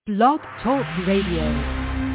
Blog Talk Radio.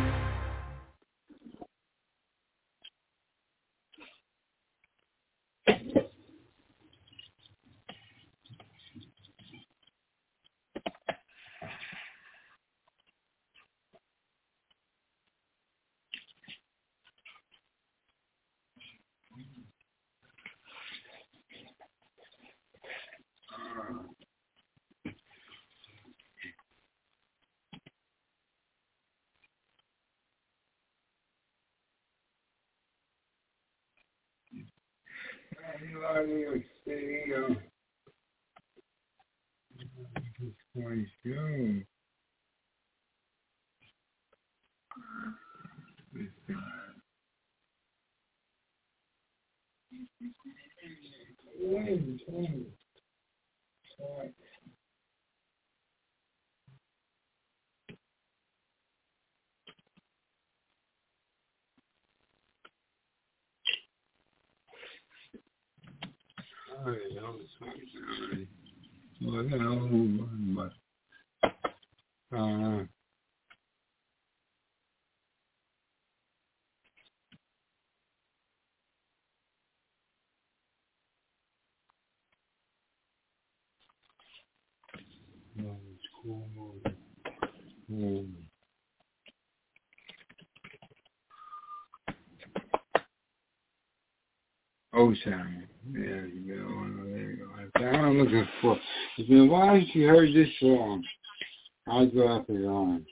Ocean. Yeah, there you go. That's what I'm looking for. It's been a while since you heard this song. I'll go after it on.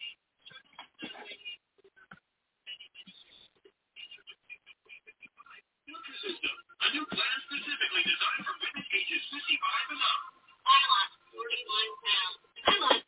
A new plan specifically designed for women ages 55 and up. I lost 41 pounds.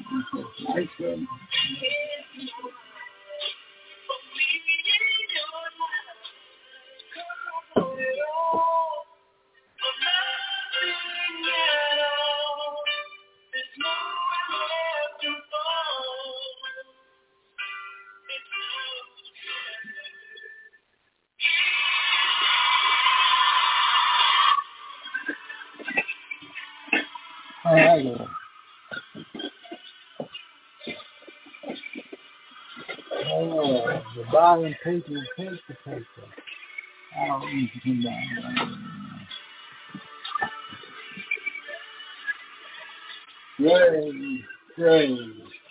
Nice one. All right. Oh, the bottom paper and paper. I don't need to come down. Great.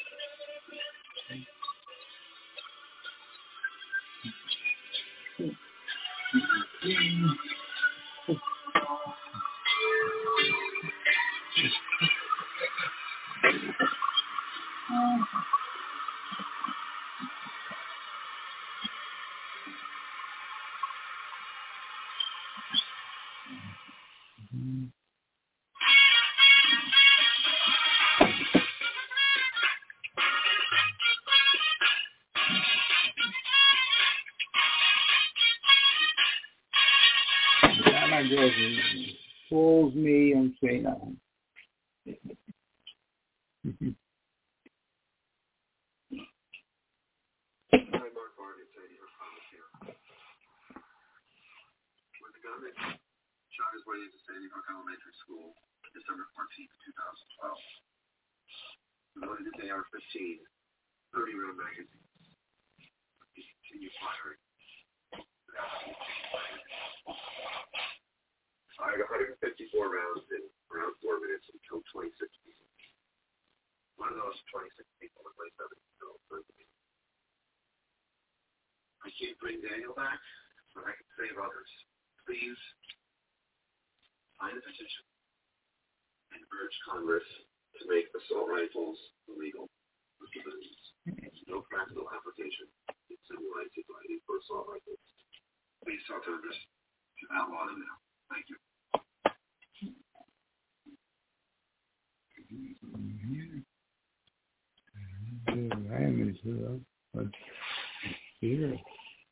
My girlfriend fools me and say no. Hi, Mark Barnett, Sandy Hook College here. When the gunman shot his way into Sandy Hook Elementary School December 14th, 2012, he loaded his AR-15, 30-round magazines. He continued firing. Fired 154 rounds in around 4 minutes and killed 26 people. One of those 26 people was my 7-year-old son. I can't bring Daniel back, but I can save others. Please sign a petition and urge Congress to make assault rifles illegal for civilians. No practical application in civilized society for assault rifles. Please tell Congress to outlaw them now. Thank you. Here.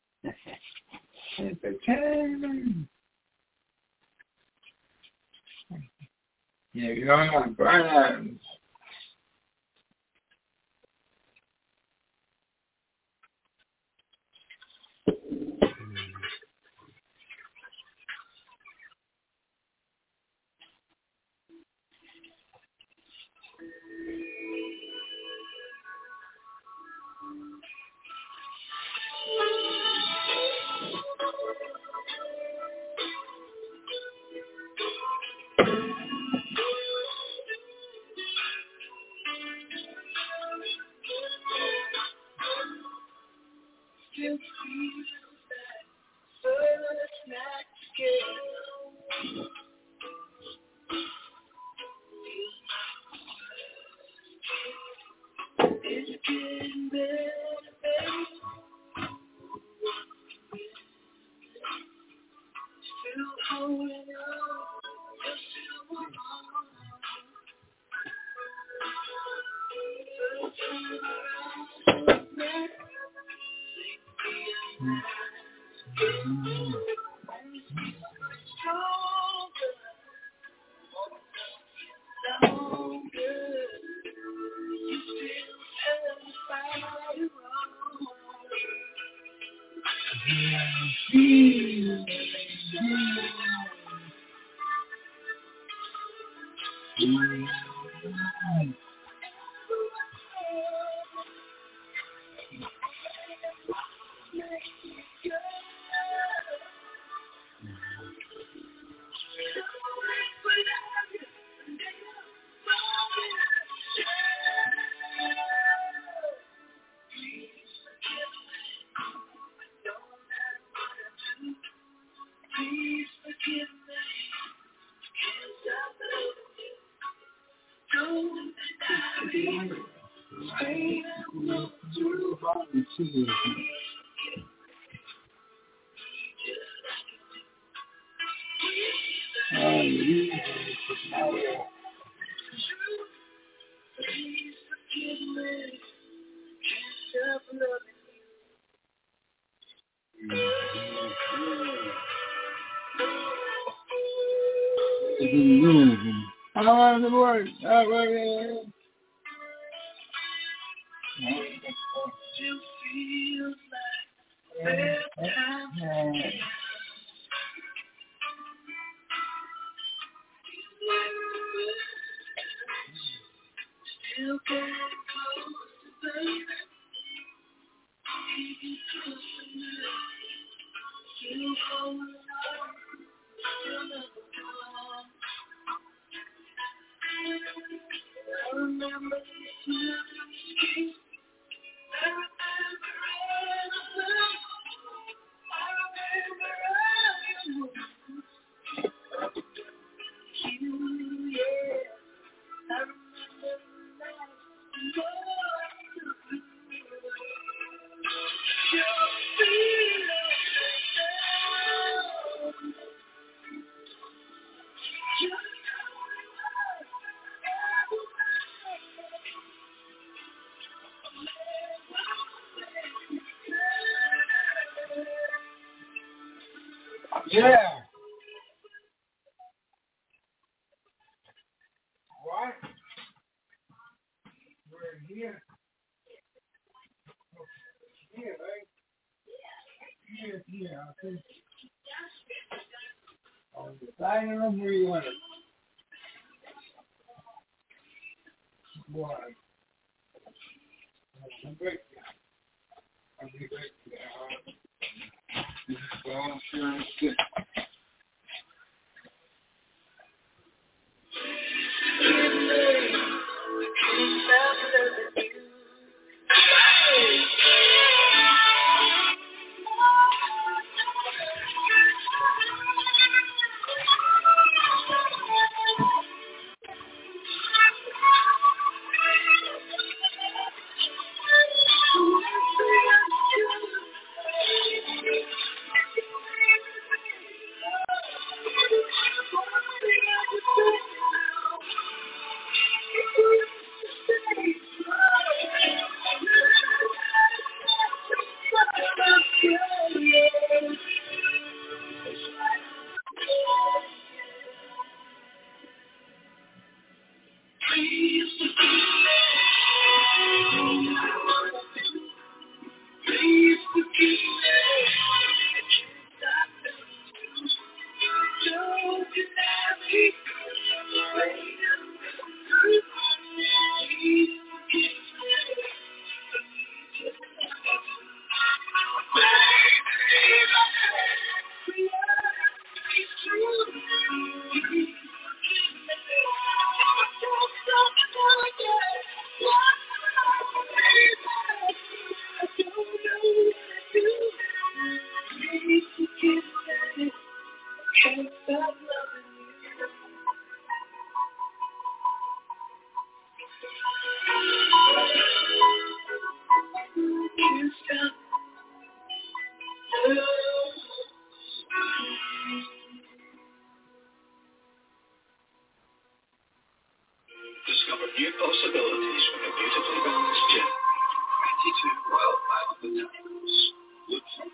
Entertainment. Yeah, you don't want brands. It didn't do anything. How does it work? Still feels like still getting close to baby. Keep close to me. Still holding on. Still never gone. I remember this year. Yeah. What? We're here. Here, right? Here. I think. On the side of them, where you want it? Boy. I'll be back. This is all sure shit. Discover new possibilities from a beautifully balanced gym. 22 Royal Island Botanicals. Look for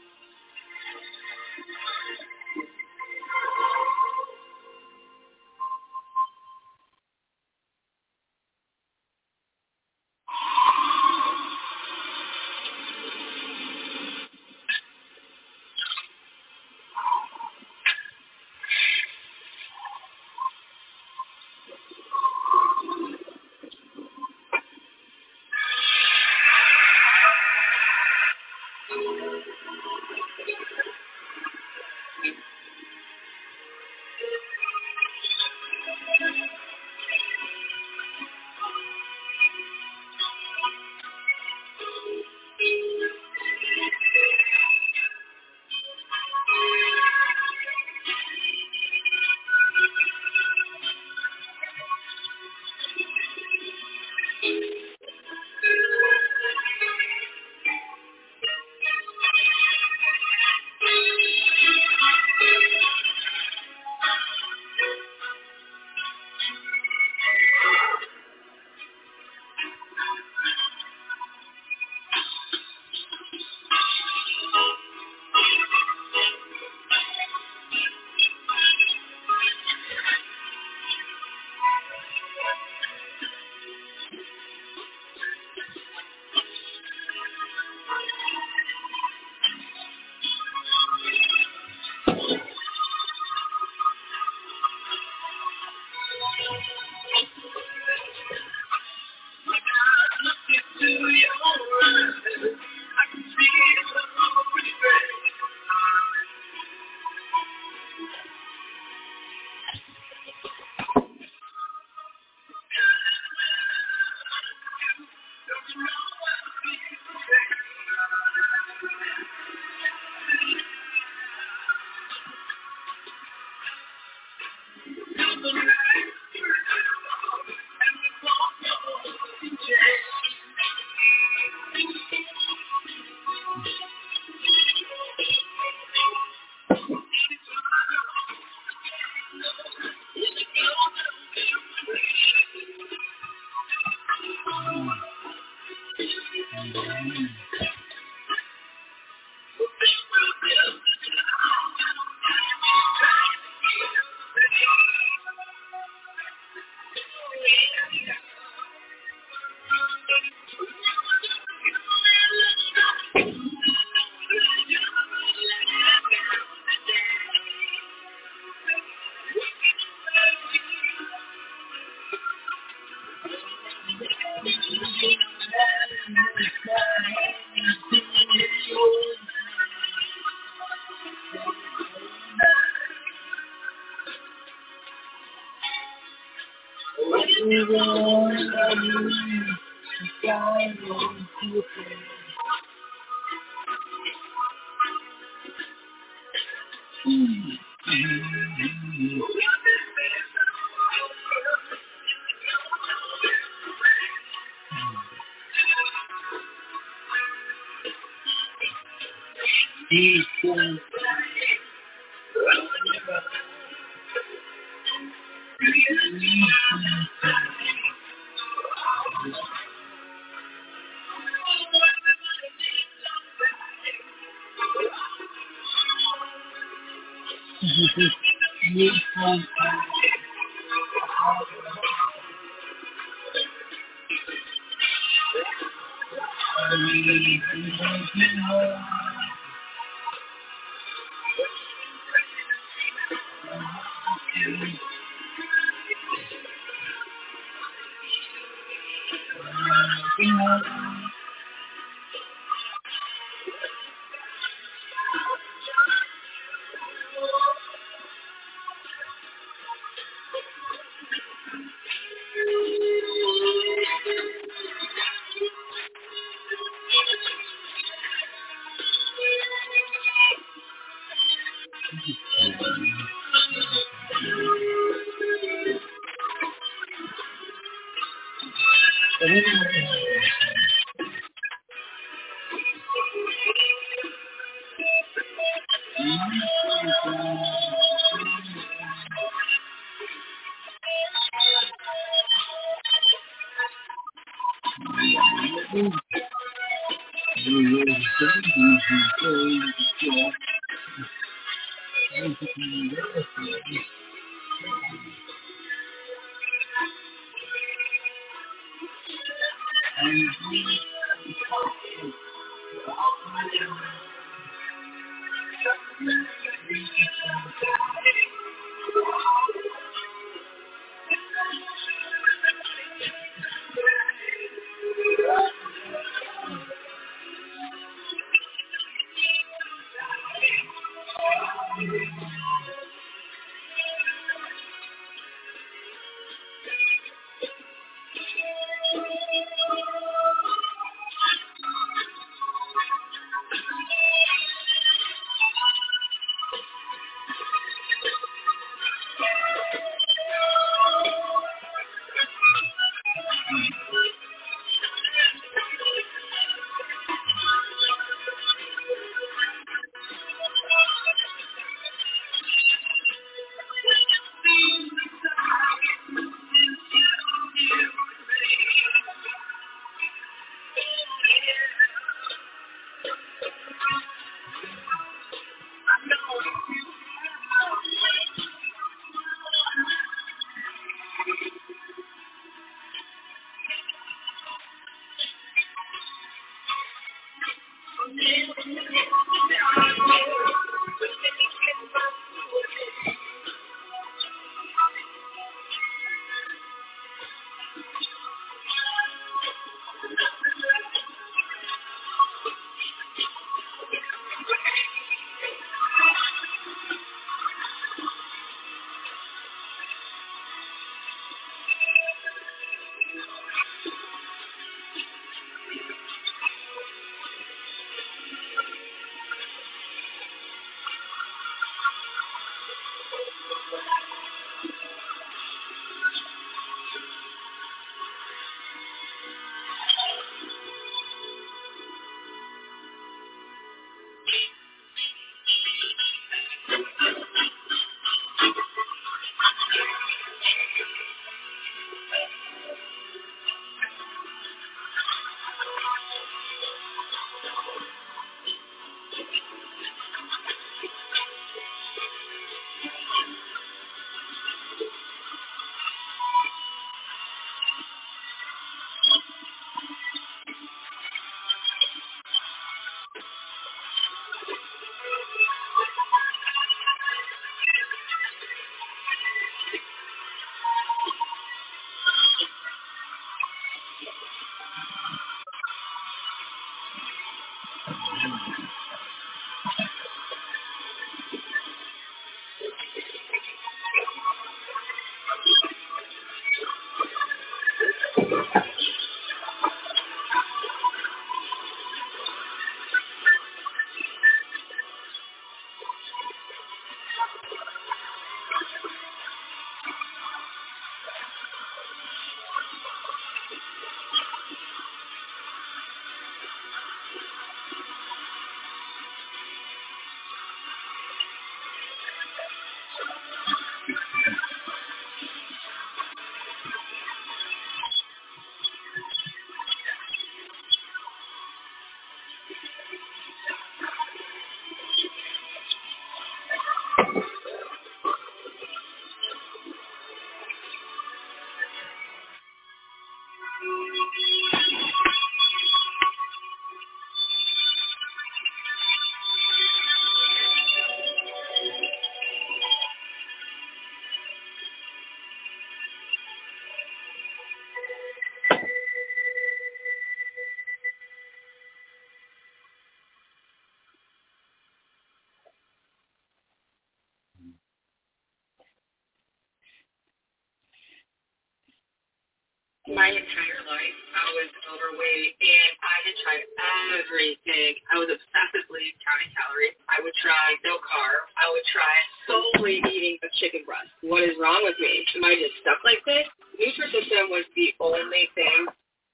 my entire life, I was overweight, and I had tried everything. I was obsessively counting calories. I would try no carb. I would try solely eating a chicken breast. What is wrong with me? Am I just stuck like this? Nutrisystem was the only thing.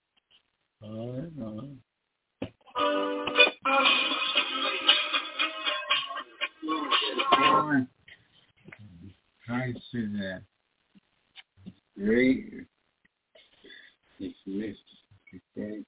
Trying to see that. Great. It's missed. Okay.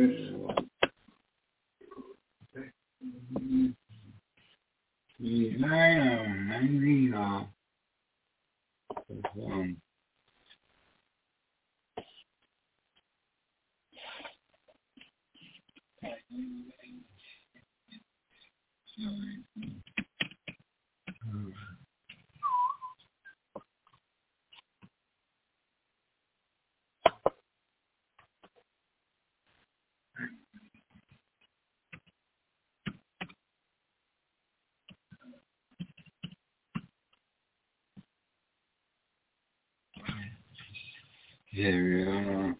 Here we are.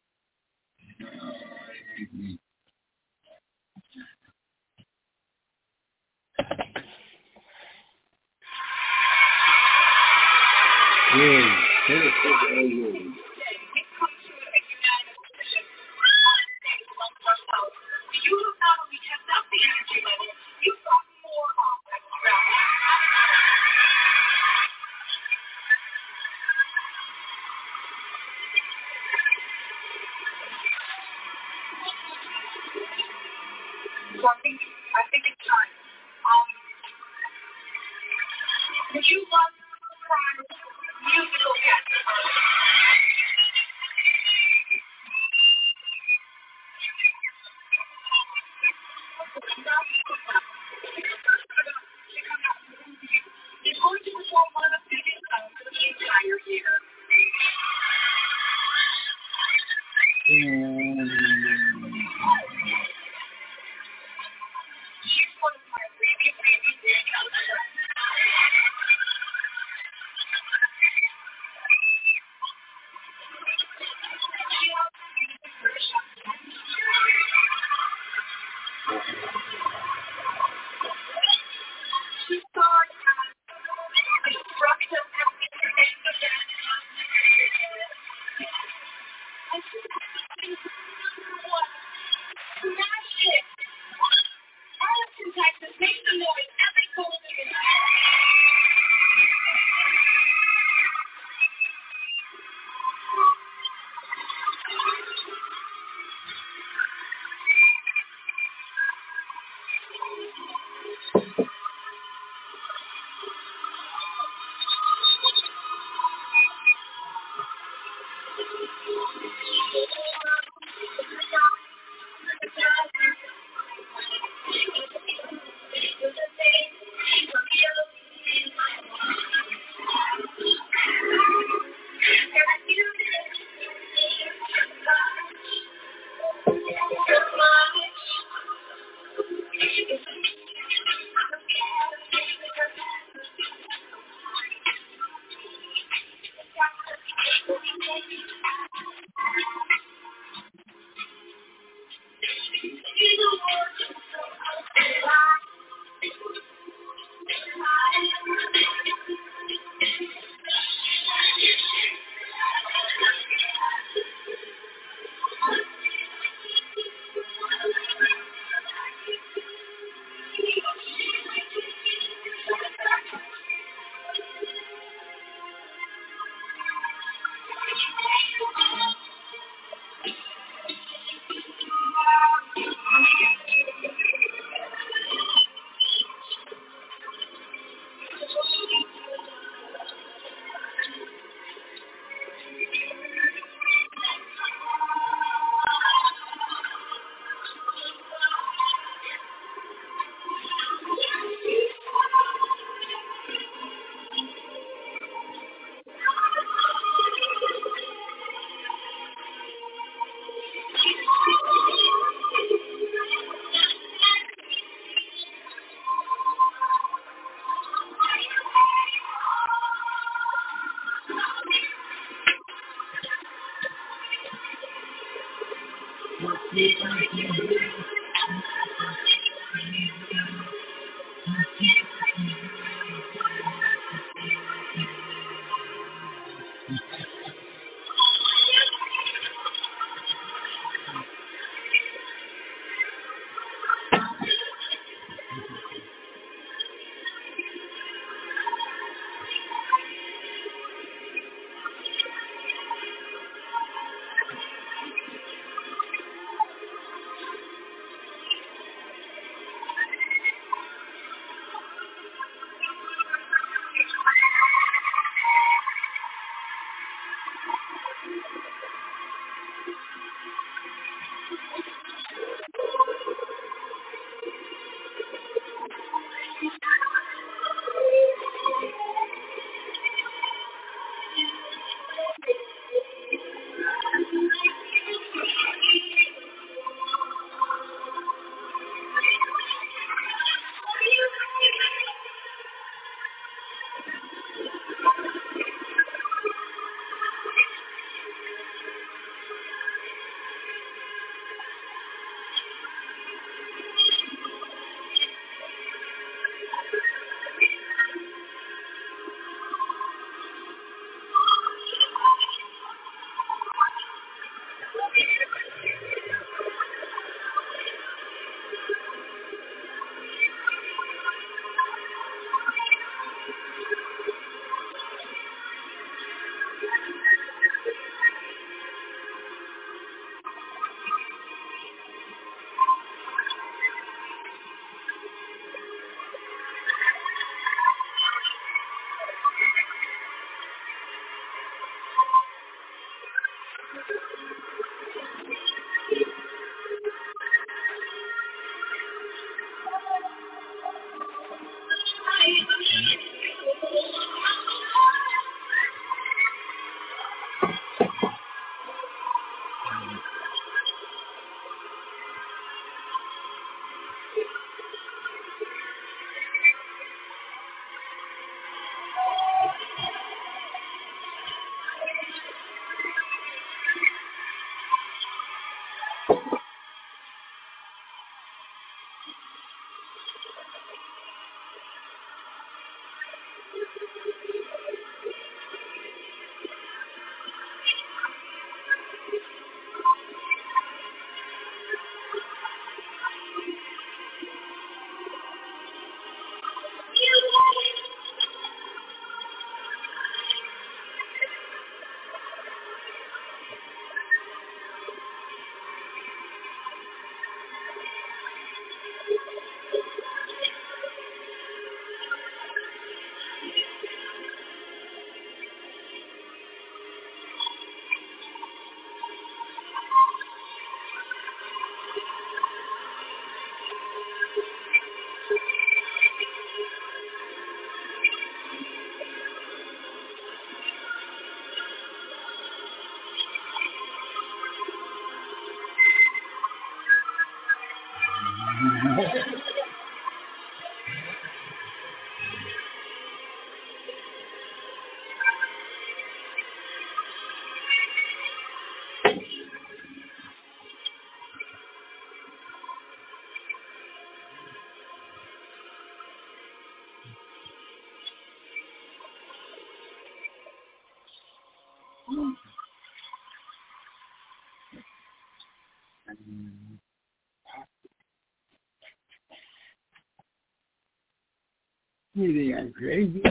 I think it's time. Would you love musical guest? He's going to perform one of the biggest songs of the entire year. She's one of my really, really big friends. She also made the British accent. She starred as Bruxelles and she smash hit. Arlington, Texas, make some noise. Every cold year. You think I'm crazy?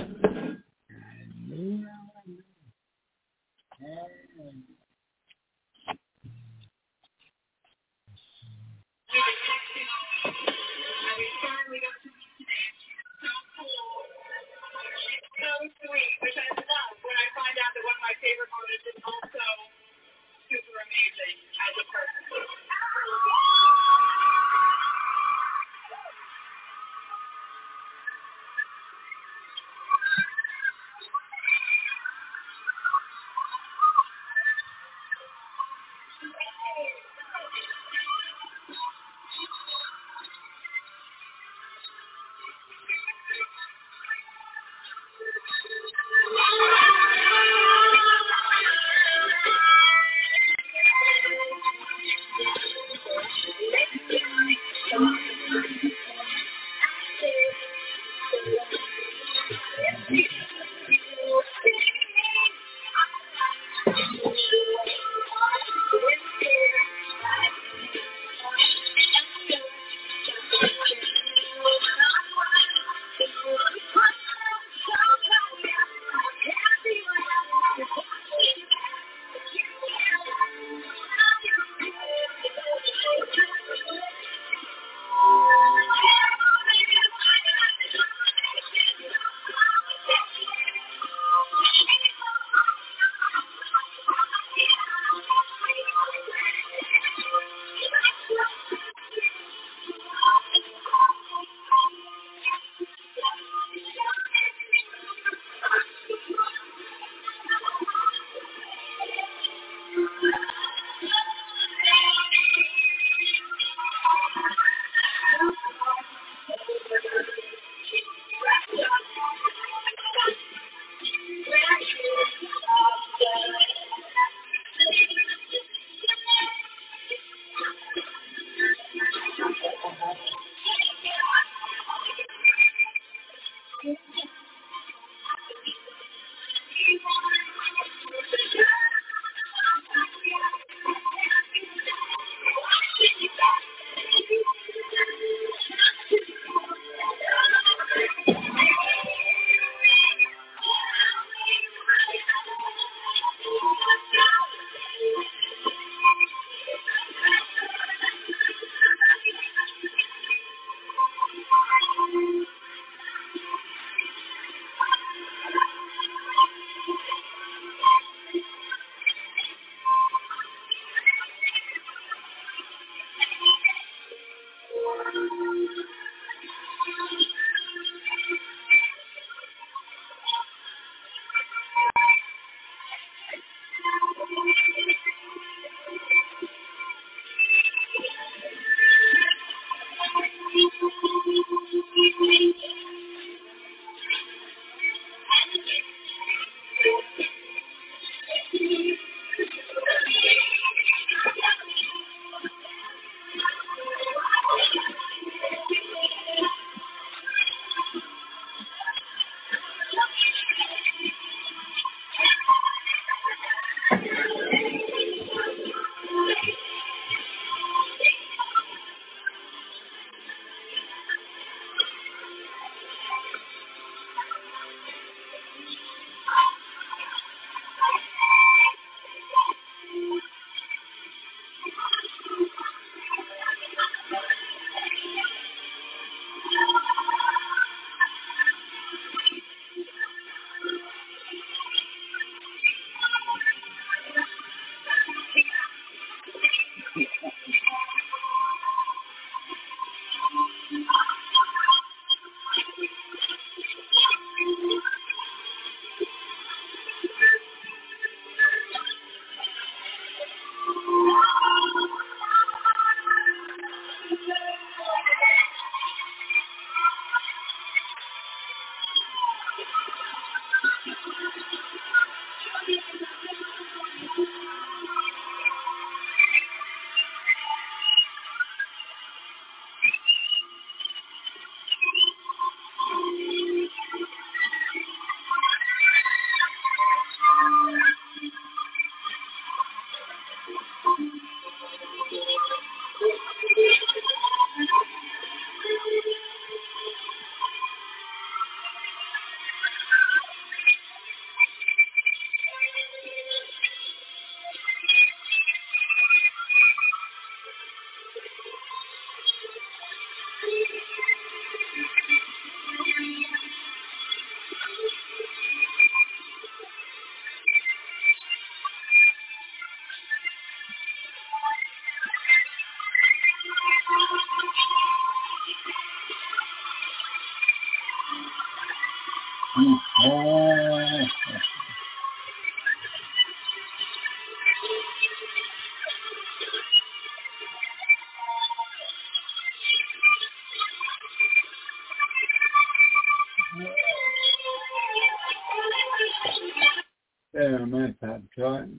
Yeah, my top chart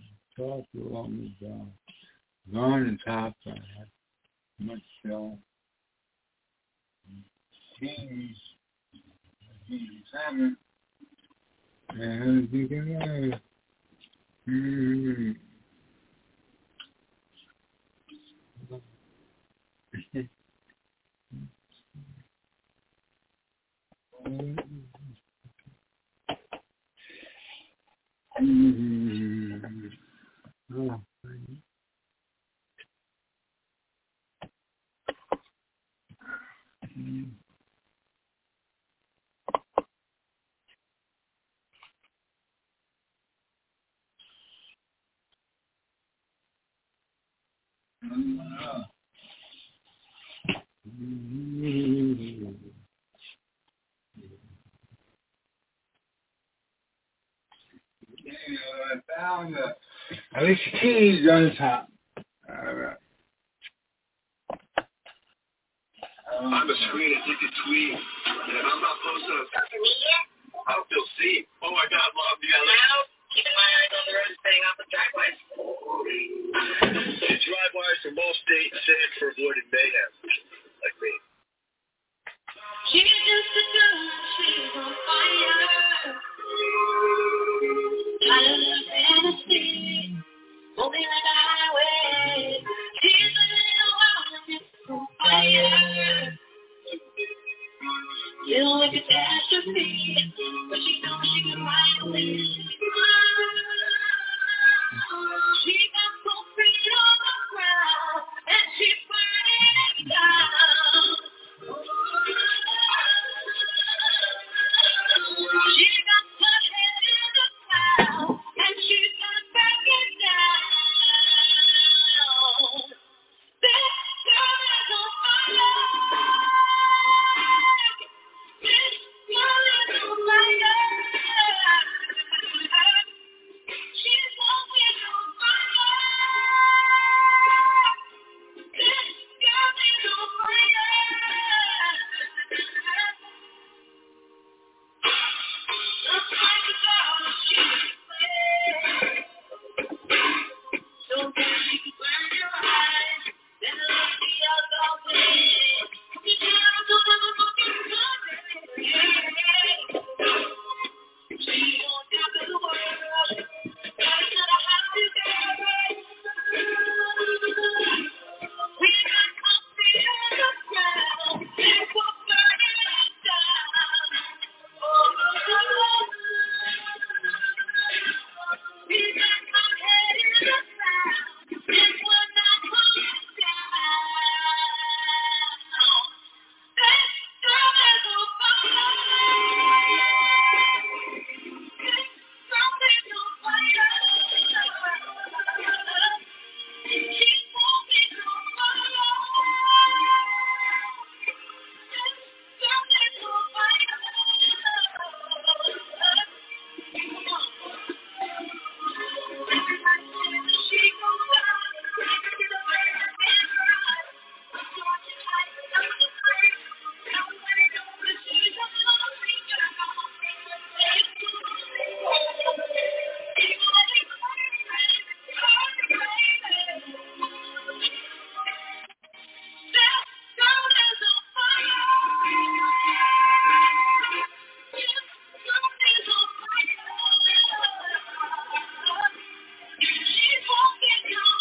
along with Gone and top much teams seven and you can Alicia Keys on the top. I'm a screen addicted tweet, and if I'm not posting on social media, I don't feel seen. Oh my God, Mom, you got now keeping my eyes on the road, staying off the driveways. It's drive wires from all states, safe for avoiding mayhem, like me. She's just a girl, she's on fire. I love Tennessee, moving like a highway. She's a little wild, it's on fire. Feel like a catastrophe, but she knows she can ride away. She got so free on the ground, and she's burning down. She got her head in the clouds, and she's not backing down. This girl is on fire. This girl is on fire. She's walking on fire. This girl is on fire. Just like a girl, she's afraid. So that she can burn your eyes, then let the other way. You can't do the fucking good. She won't have the world. That's not how you do it. We got coffee on the ground, and we're burning it down. We got our head in the clouds, and we're not coming down. This girl is on fire. This girl is on fire. She's walking on fire. This girl is on fire. She goes out to the fire and run. She's walking on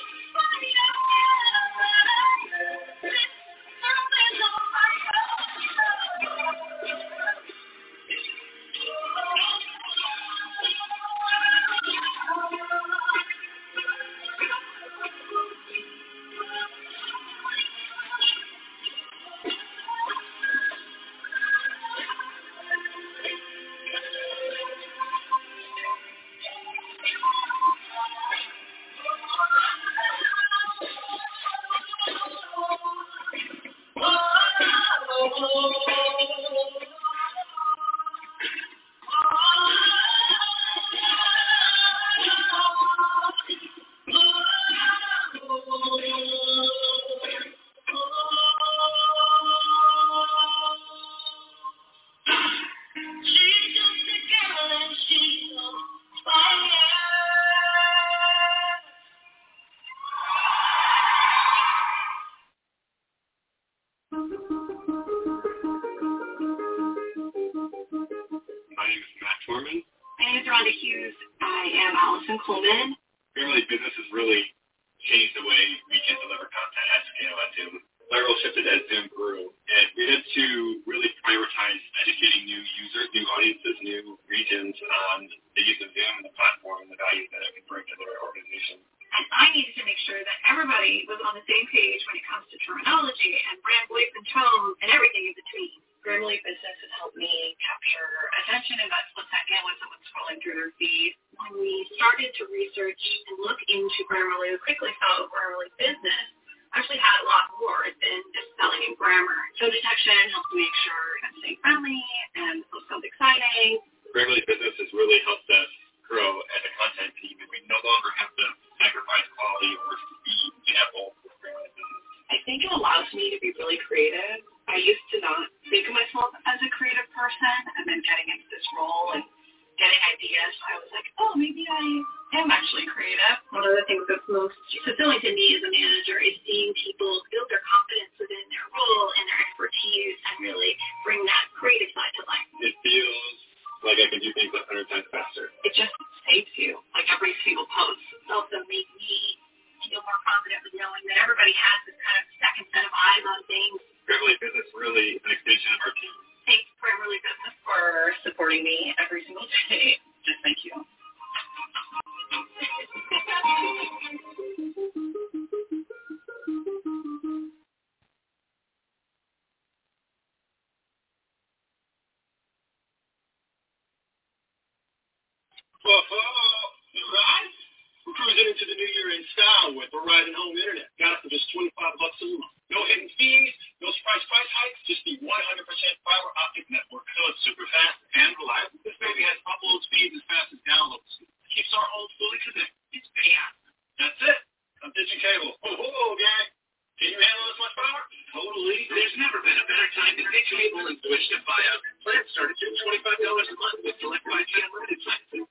She's just a girl and she's on fire. My name is Matt Torman. My name is Rhonda Hughes. I am Allison Coleman. Grammarly Business has really changed the way we can deliver content at scale at Zoom. My role shifted as Zoom grew, and we had to really prioritize educating new users, new audiences, new regions on the use of Zoom and the platform and the value that it can bring to their organization. And I needed to make sure that everybody was on the same page when it comes to terminology and brand voice and tone and everything in between. Grammarly Business has helped me capture attention in that split second when someone's scrolling through their feed. When we started to research and look into Grammarly, we quickly saw Grammarly Business actually had a lot more than just spelling and grammar. So detection helps make sure I'm staying friendly and it sounds exciting. Grammarly Business has really helped us grow as a content team, and we no longer have to sacrifice quality or speed to have all the business. I think it allows me to be really creative. I used to not think of myself as a creative person, and then getting into this role and getting ideas, I was like, oh, maybe I am actually creative. One of the things that's most fulfilling to me as a manager is seeing people build their confidence within their role and their expertise and really bring that creative side to life. It feels like I can do things 100 times faster. It just saves you. Like every single post also make me feel more confident with knowing that everybody has this kind of second set of eyes on things. Grammarly Business really an extension of our team. Thanks, Grammarly Business, for supporting me every single day. Just thank you. You right? We're cruising into the new year in style with Verizon Home Internet. Got it for just $25 a month. No hidden fees, no surprise price hikes, just the 100% fiber optic network. So it's super fast and reliable. This baby has upload speeds as fast as download speeds. Keeps our home fully connected. It's fast. That's it. I'm ditching cable. Oh, gang. Can you handle this much power? Totally. There's never been a better time to ditch cable and switch to Fios. Plans start at just $25 a month with select 5G unlimited plans.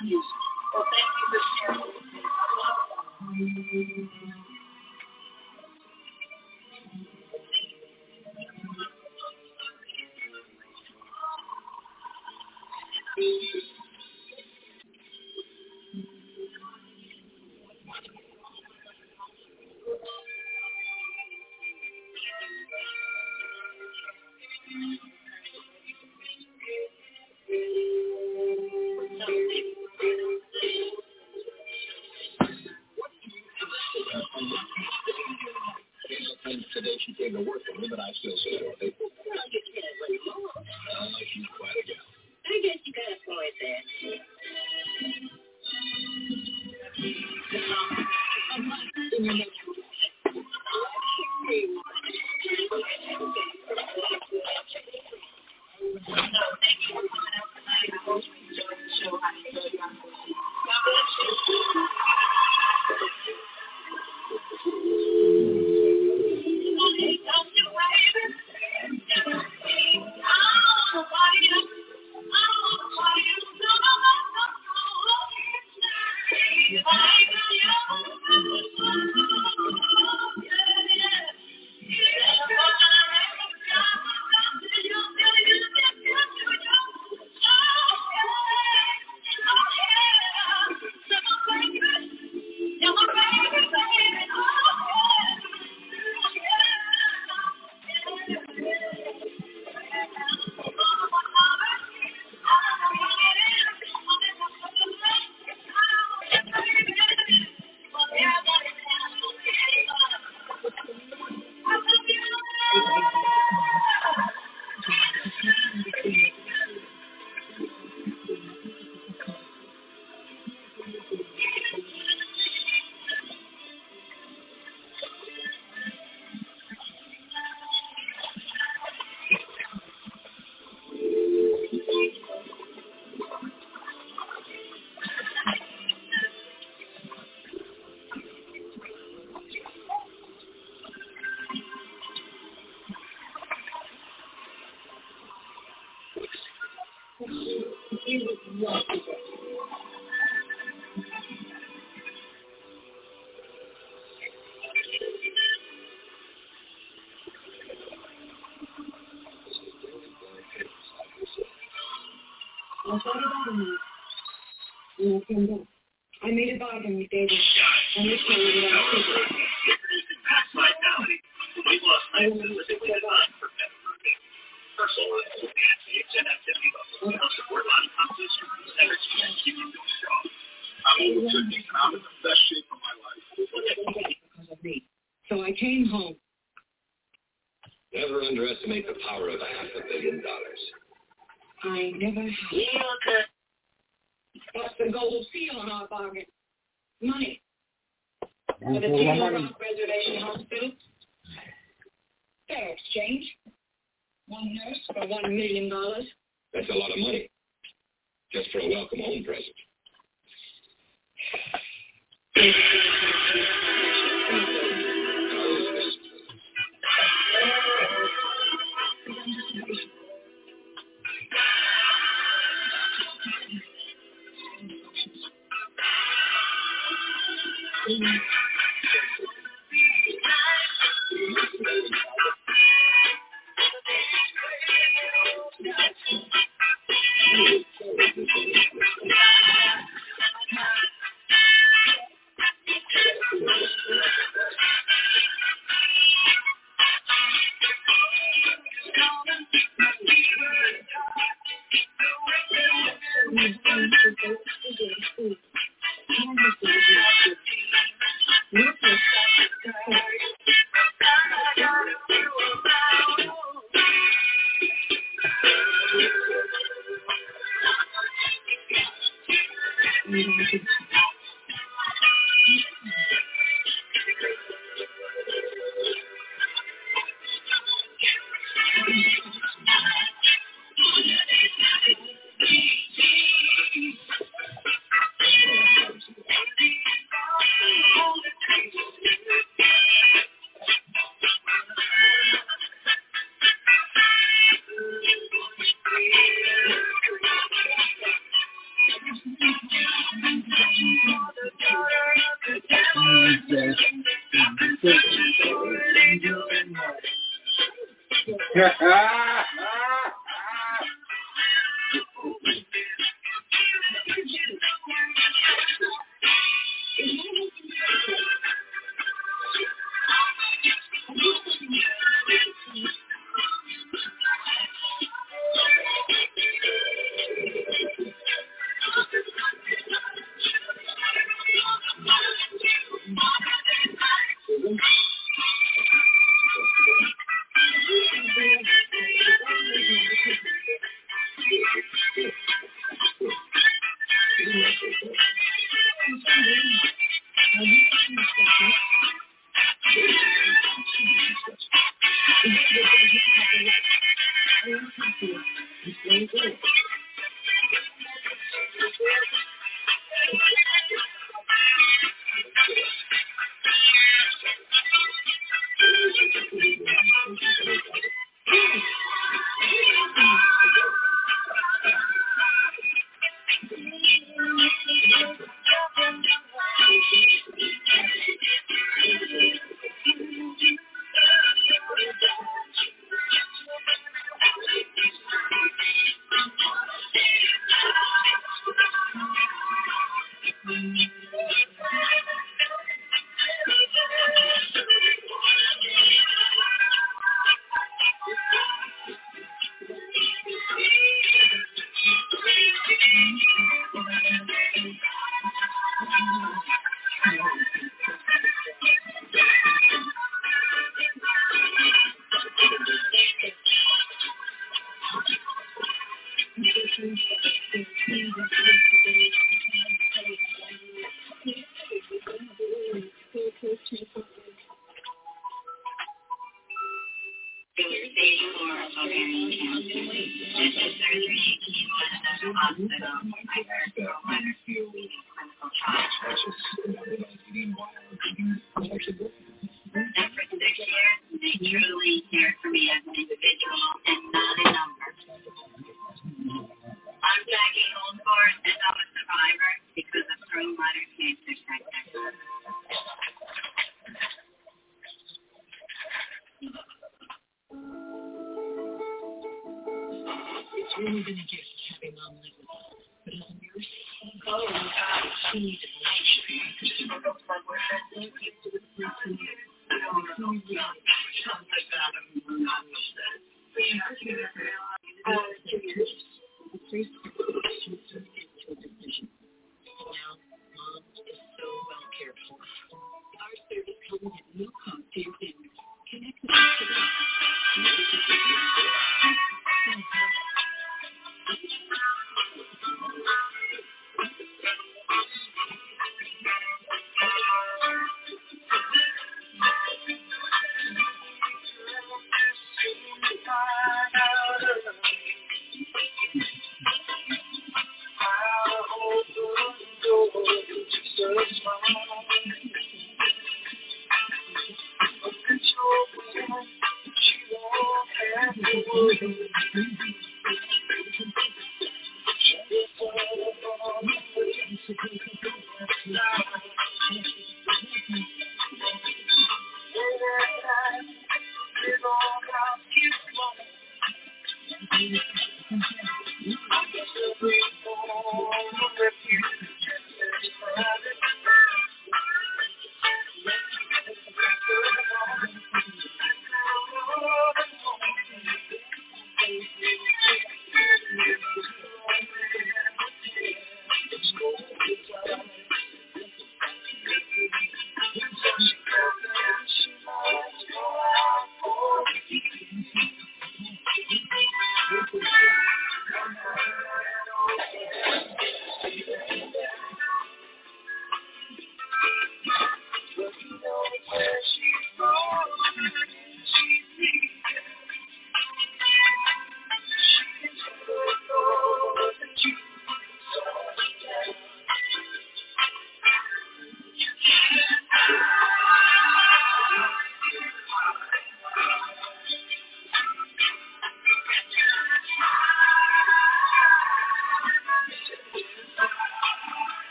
use. Well, thank you for sharing. Today she came to work for me, but I still see her faithful. Well, you can't wait long. She's quite a gal. I guess you got a point there. I made a bargain with David. And this one was I will never say what I'm in the best shape of my life. because of me. So I came home. Never underestimate the power of $500 million. I never have. That's the gold seal on our bargain. Money. For the Teal Rock Reservation Hospital. Fair exchange. One nurse for $1 million. That's a lot of money. Just for a welcome home present.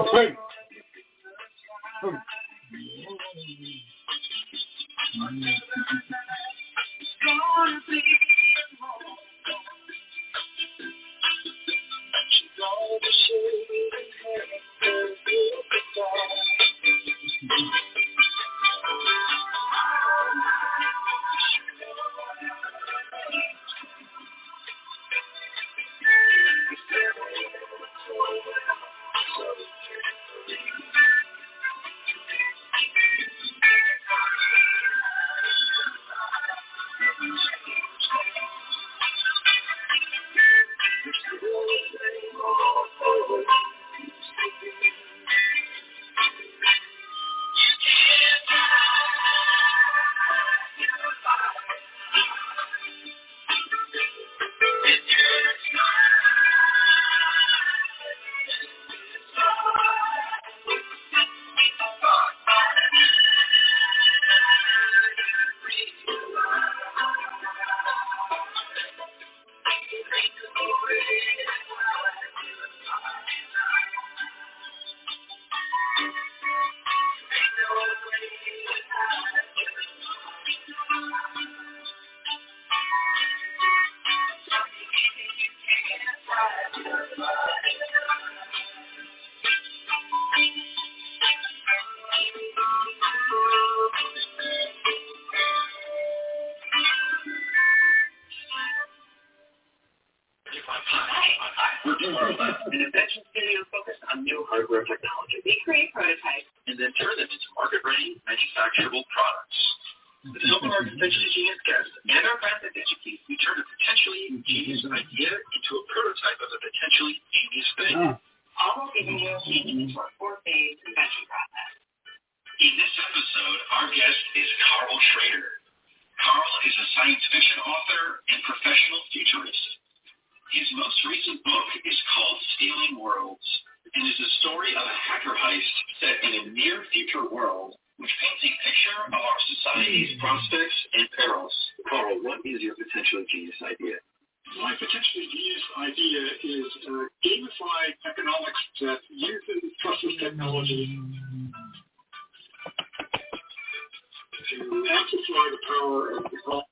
Wait. An invention studio focused on new hardware technology. We create prototypes and then turn them into market-ready, manufacturable products. With the help of our potentially genius guests and our friends at DigiKey, we turn a potentially genius idea into a prototype of a potentially genius thing. All will be taken into our 4-phase invention process. In this episode, our guest is Carl Schrader. Carl is a science fiction author and professional futurist. His most recent book is called Stealing Worlds and is a story of a hacker heist set in a near-future world which paints a picture of our society's prospects and perils. Carl, what is your potentially genius idea? My potentially genius idea is gamified economics that uses trustless technology to amplify the power of the call.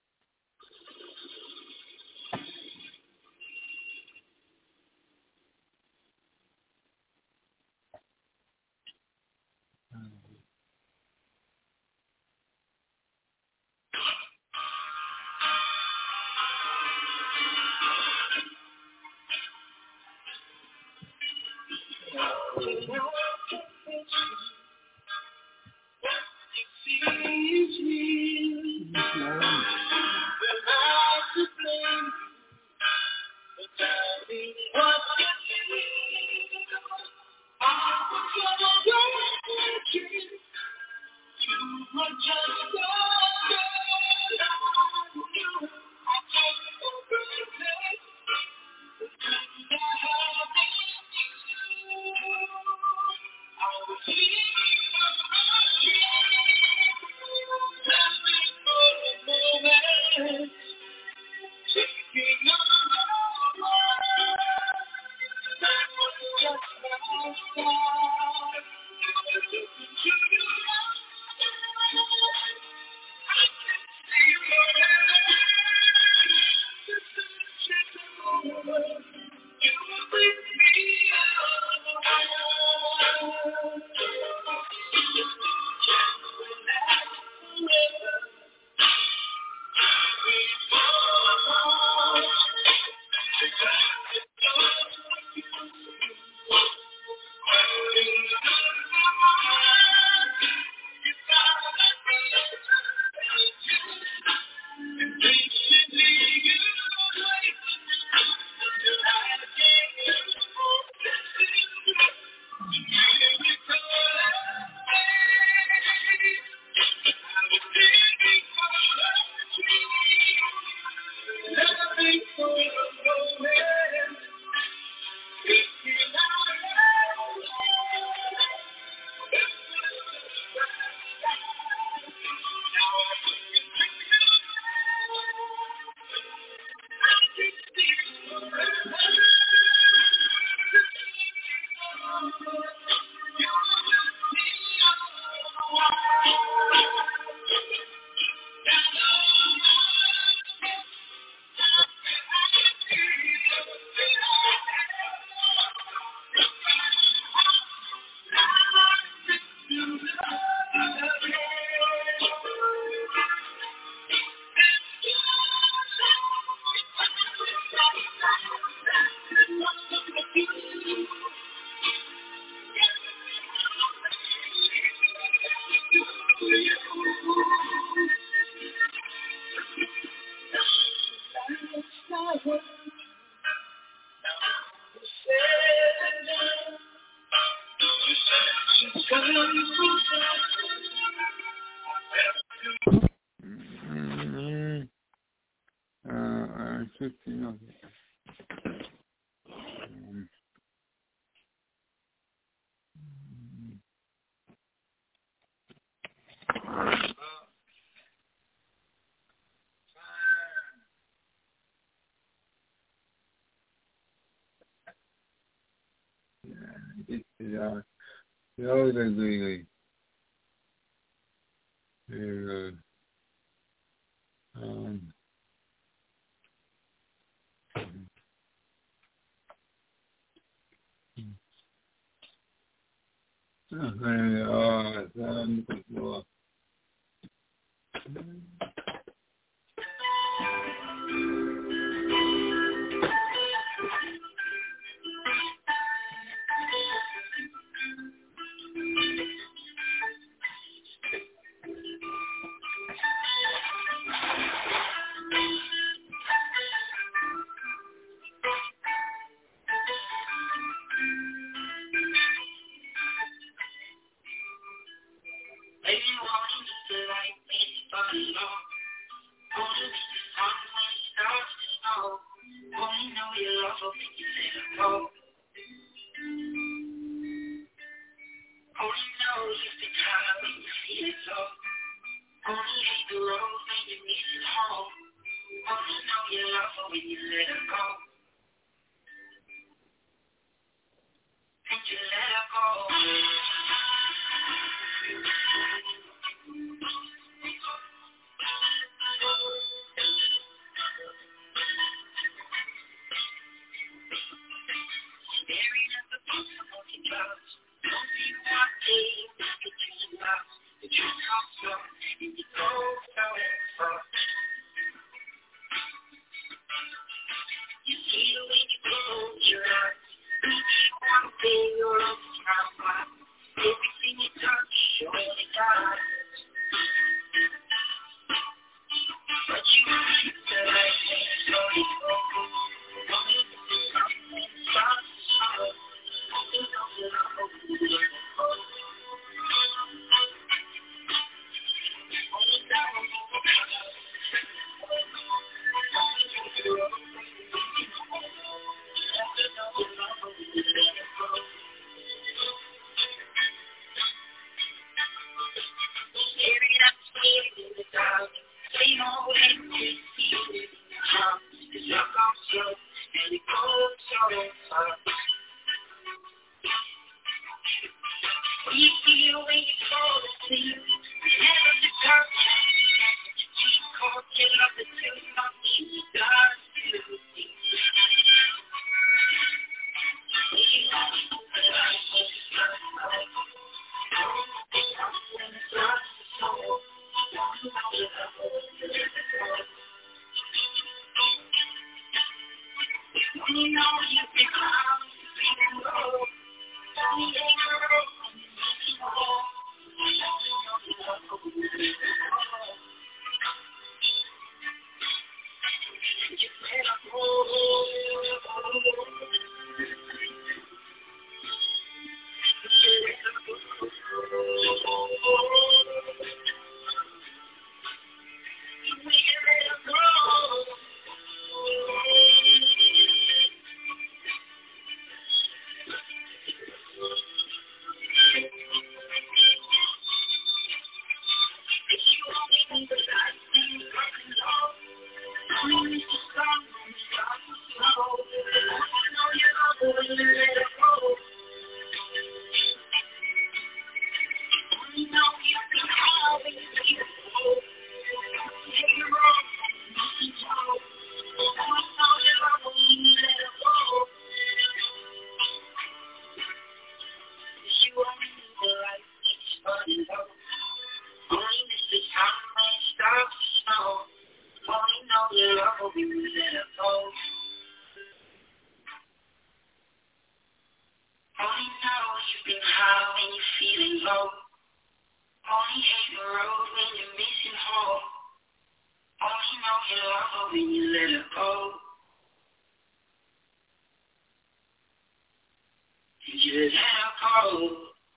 sweeter than alcohol.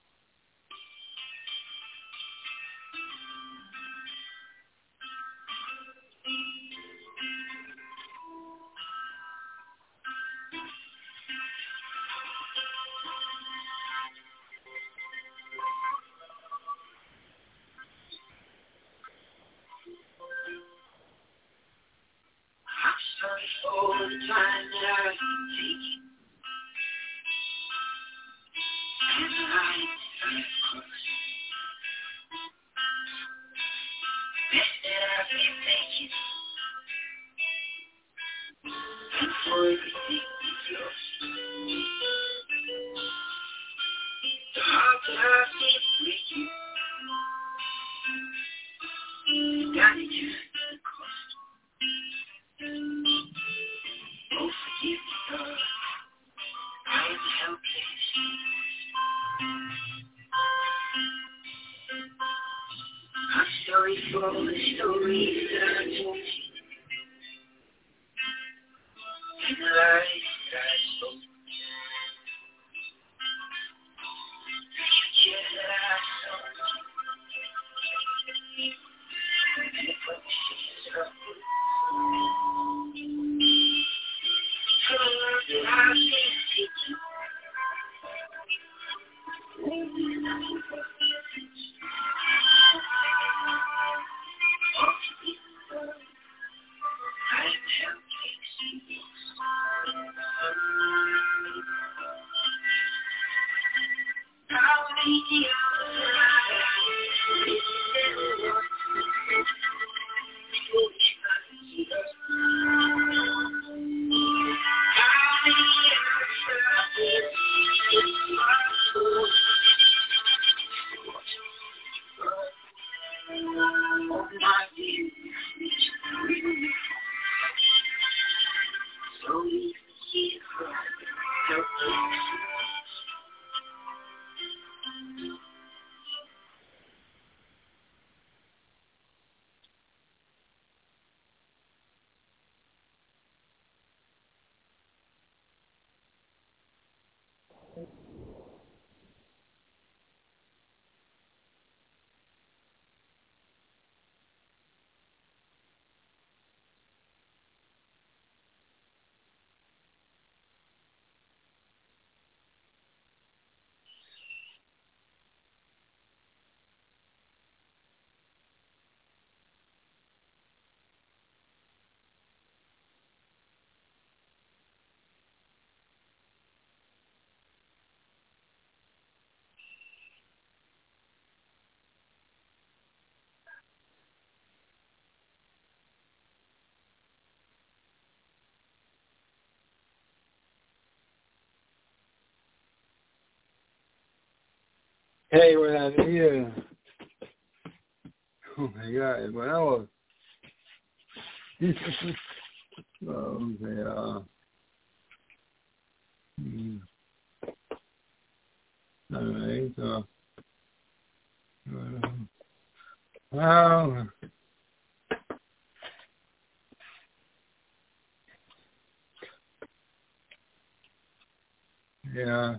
I'm sorry for the time that I've taken. And the lights I've crossed. Best that I've been making. And for everything that's lost. The heart that I've been breaking. The damages and the cost. Oh, forgive me, God. I am helpless. I'm sorry for all the stories that I told you. And the lies that I spoke. The future that I saw. And the promises of the love that I've been taking. Hey, what happened here? Oh my God, but I was. Okay, alright, so. Wow. Yeah.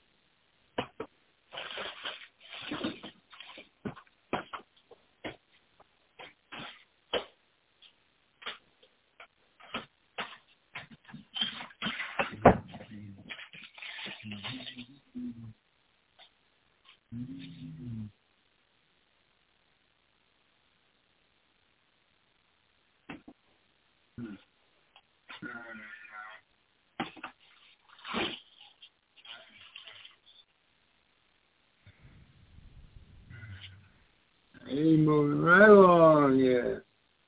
He's moving right along, yeah.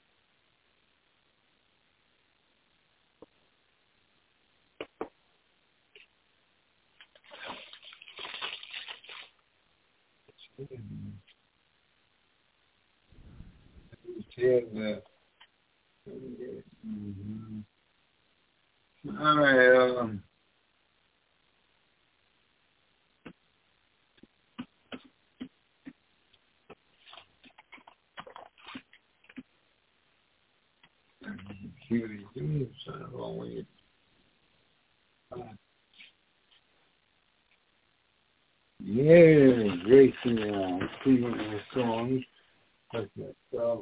All right, see what he's doing, son of a way. Yeah, great singer. Singing the songs. That's myself.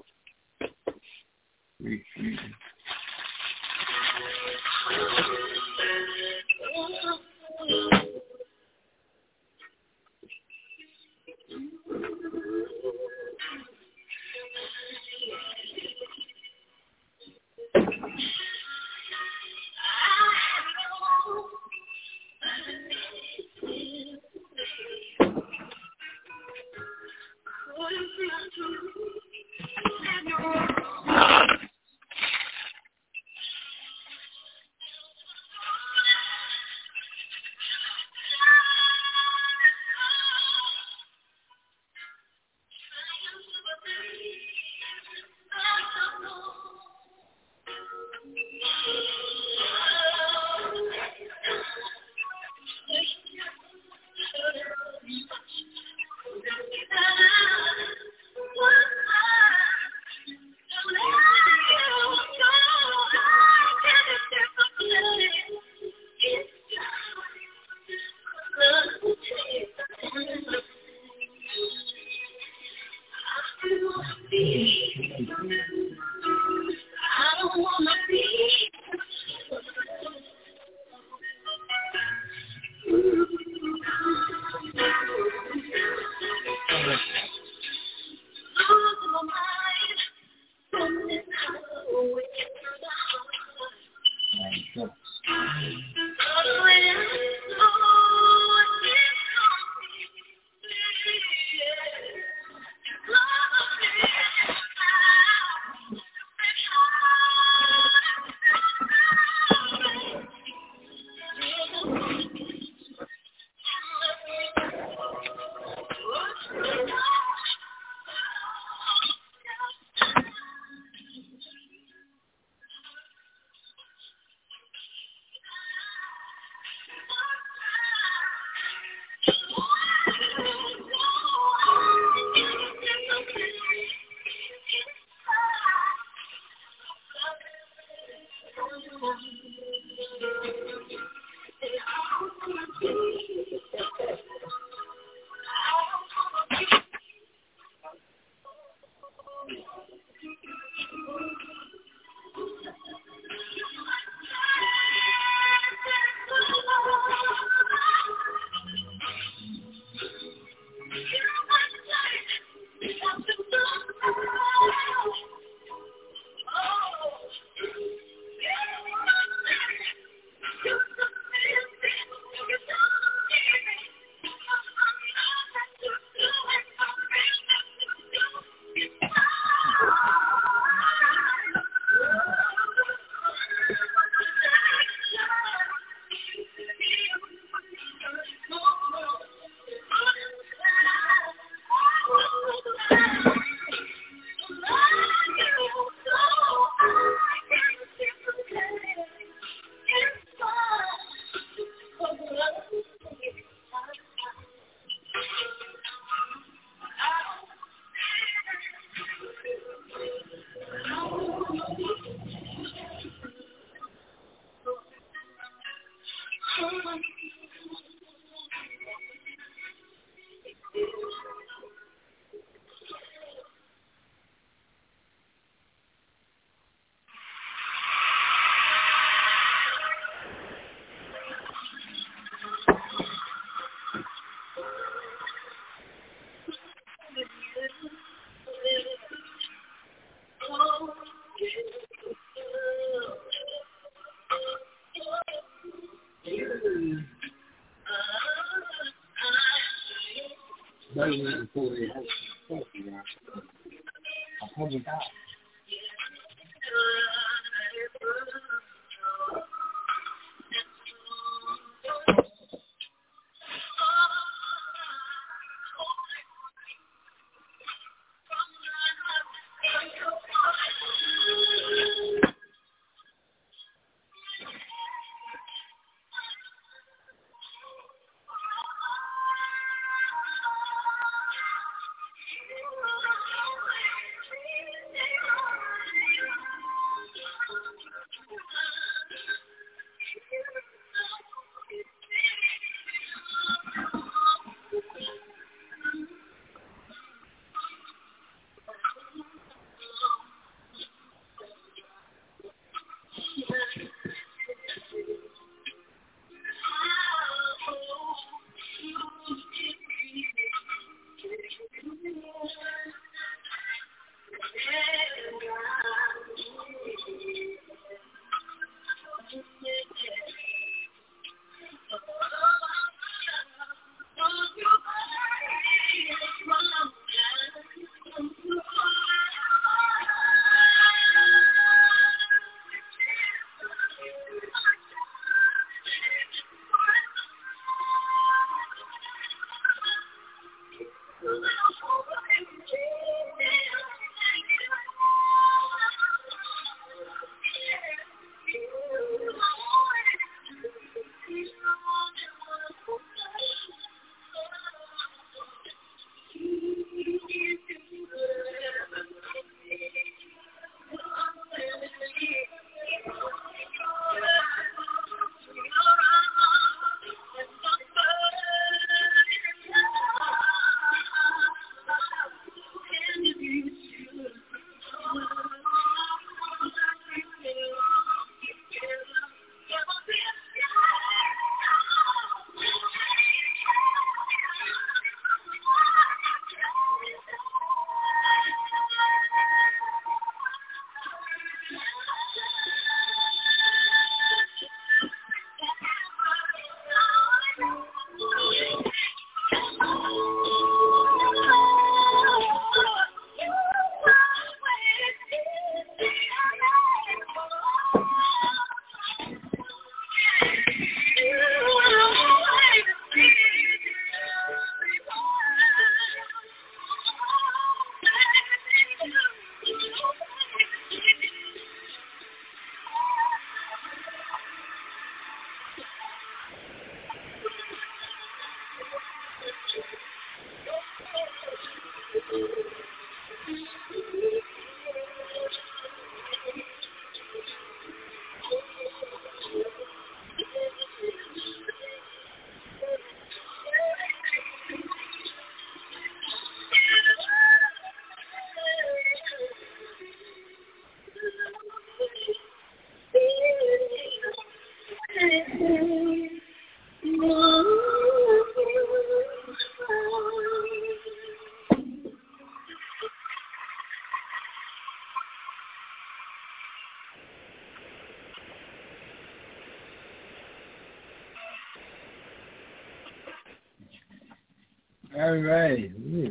All right.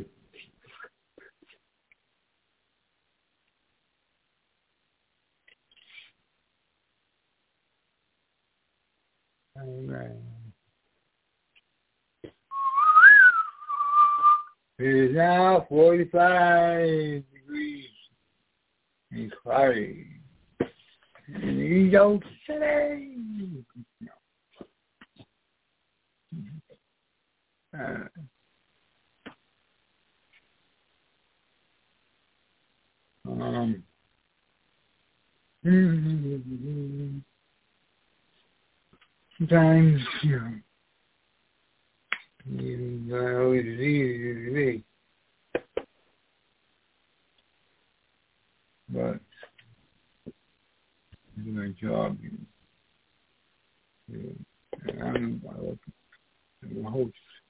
All right. It is now 45 degrees and cloudy in New York City. Sometimes, it's not always as easy as it is. But it's my job. I'm a host.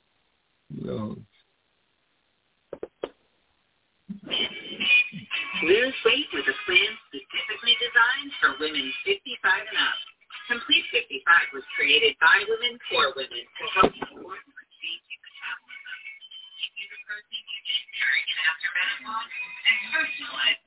Lose weight with a plan specifically designed for women 55 and up. Complete 55 was created by women for women to help you avoid the routine you metabolism. Keep you the protein you need during and after menopause and personalize.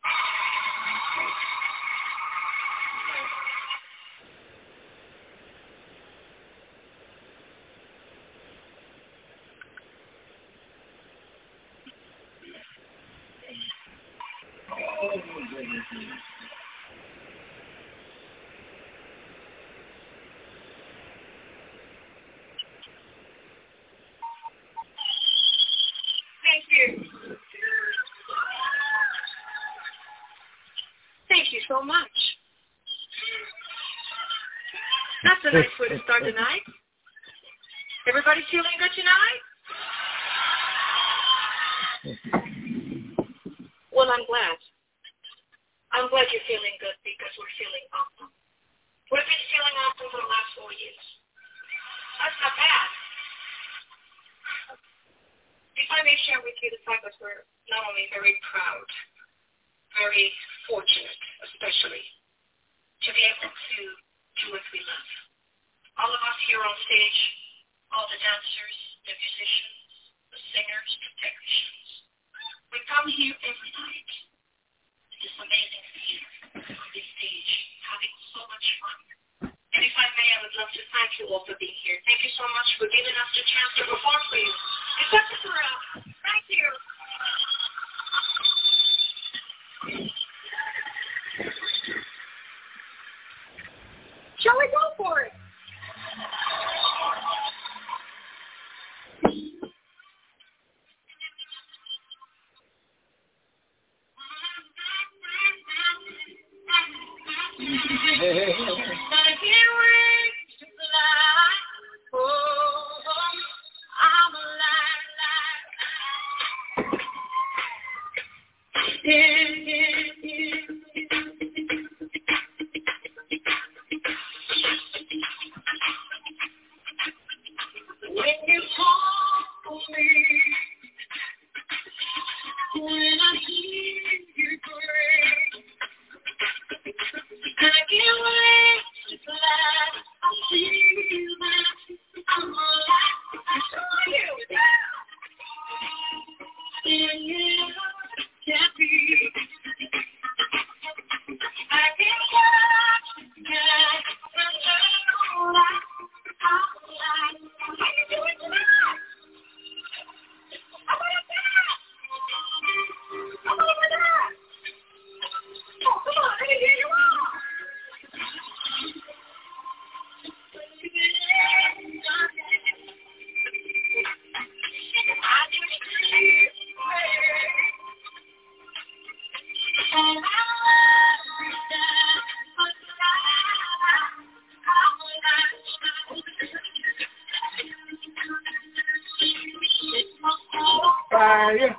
Thank you. Thank you so much. That's a nice way to start the night. Everybody feeling good tonight? Well, I'm glad. I'm glad you're feeling good because we're feeling awesome. We've been feeling awesome for the last 4 years. That's not bad. If I may share with you the fact that we're not only very proud, very fortunate, especially, to be able to do what we love. All of us here on stage, all the dancers, the musicians, the singers, the technicians, we come here every night. This amazing theater on this stage, having so much fun. And if I may, I would love to thank you all for being here. Thank you so much for giving us the chance to perform for you. It's such a thrill. Thank you. Shall we go for it? Fire.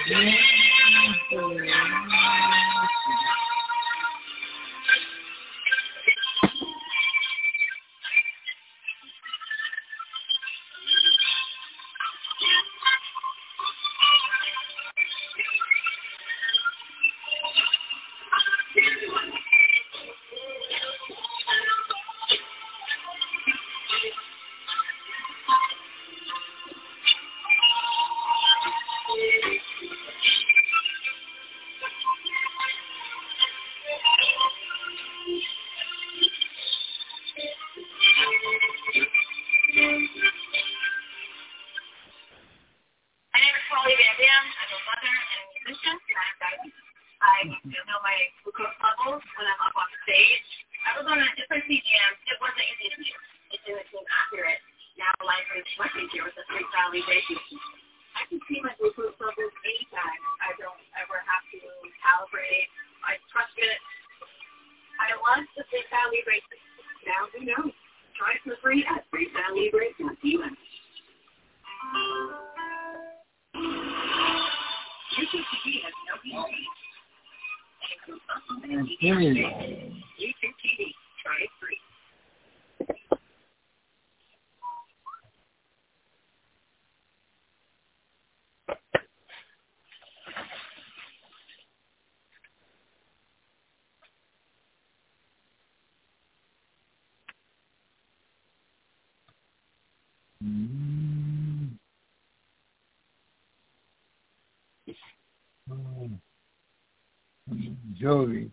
Jody.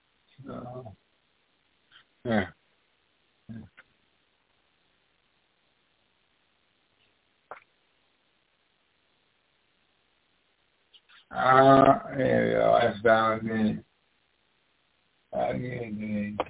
Yeah. I found it. Again.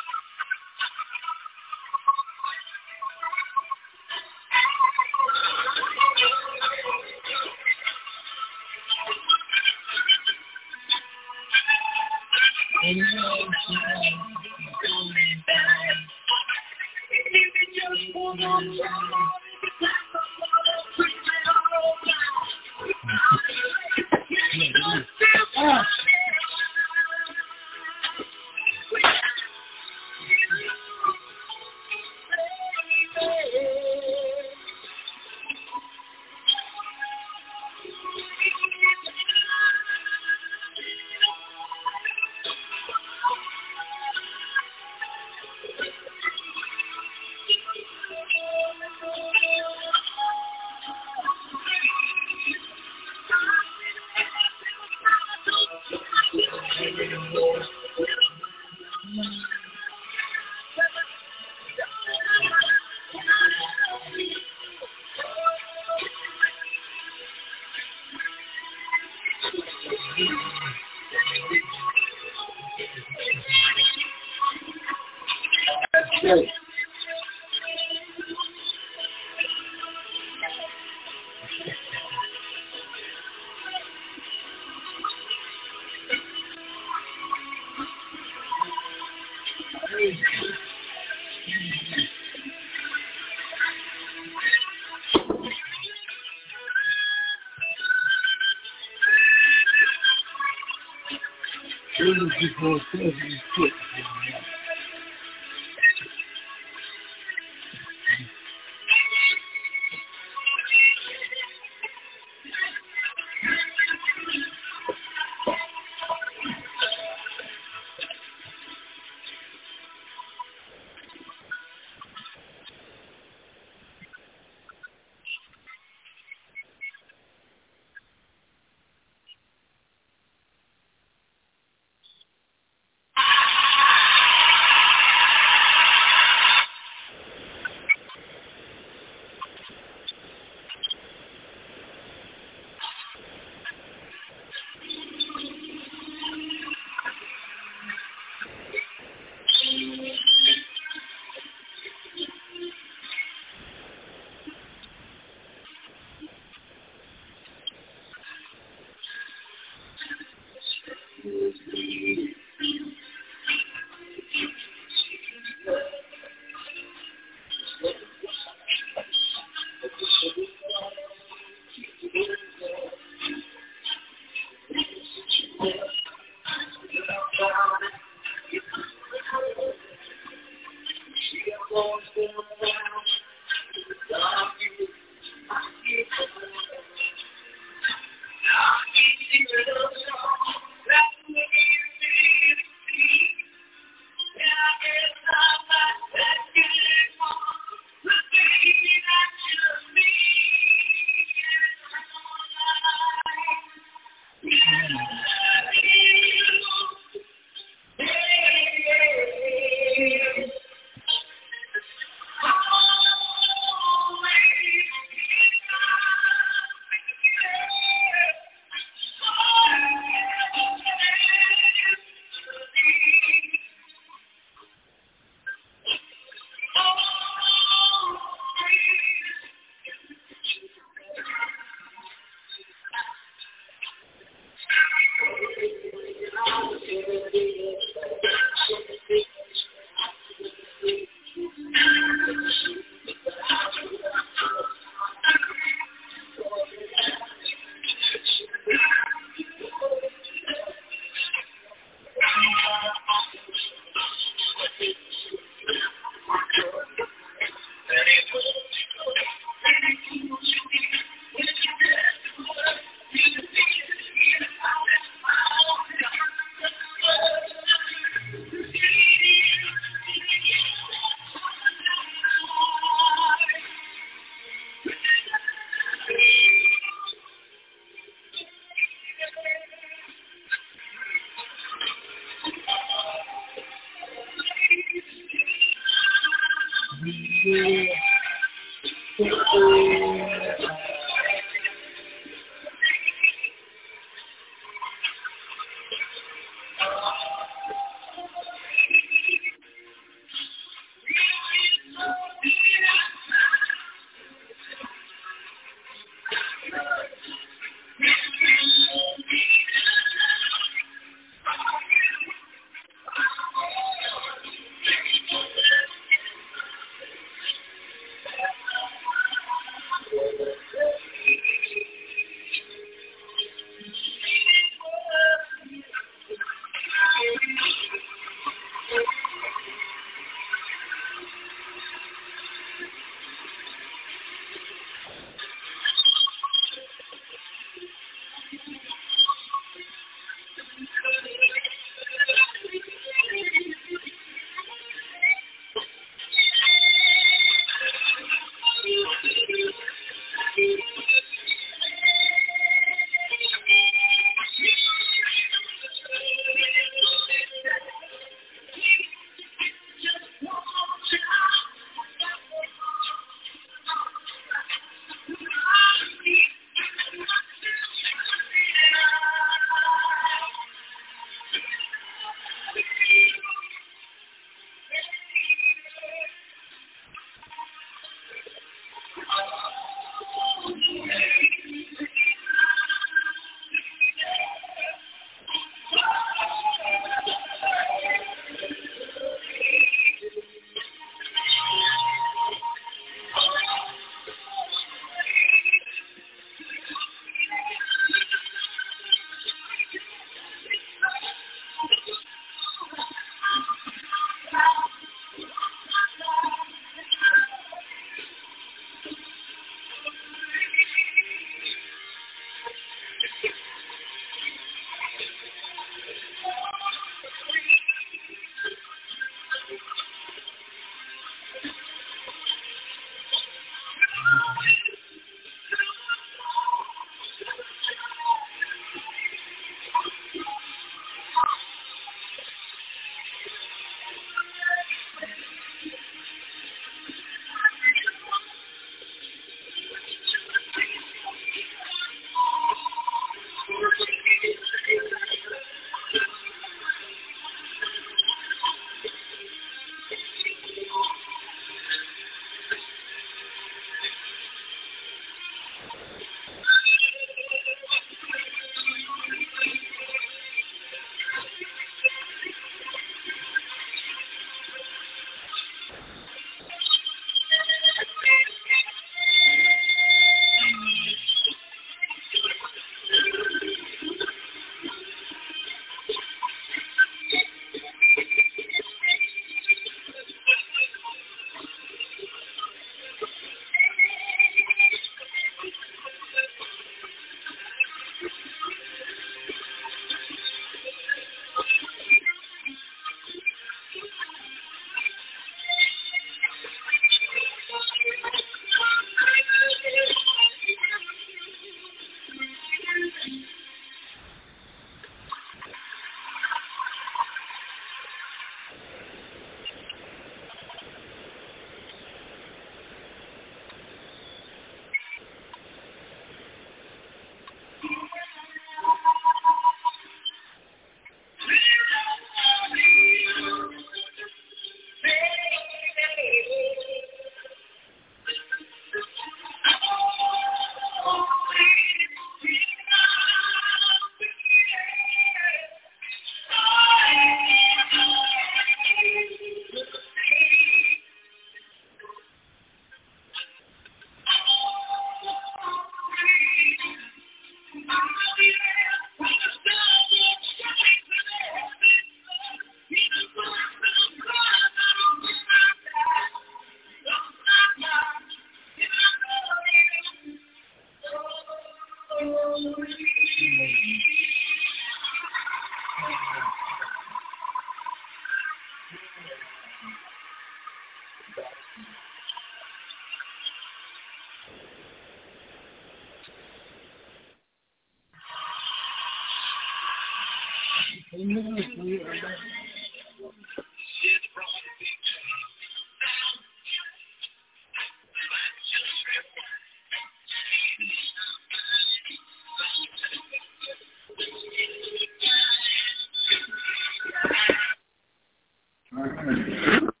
All right.